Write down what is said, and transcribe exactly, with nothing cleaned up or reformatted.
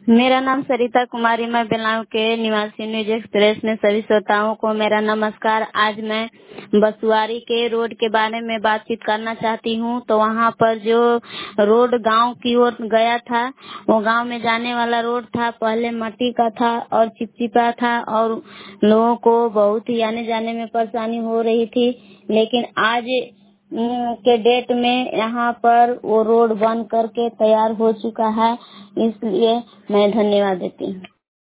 मेरा नाम सरिता कुमारी, मैं बेलाव के निवासी। न्यूज एक्सप्रेस में सभी श्रोताओं को मेरा नमस्कार। आज मैं बसुआरी के रोड के बारे में बातचीत करना चाहती हूँ। तो वहाँ पर जो रोड गांव की ओर गया था, वो गांव में जाने वाला रोड था। पहले मट्टी का था और चिपचिपा था और लोगों को बहुत ही आने जाने में परेशानी हो रही थी। लेकिन आज के डेट में यहाँ पर वो रोड बन करके तैयार हो चुका है, इसलिए मैं धन्यवाद देती हूँ।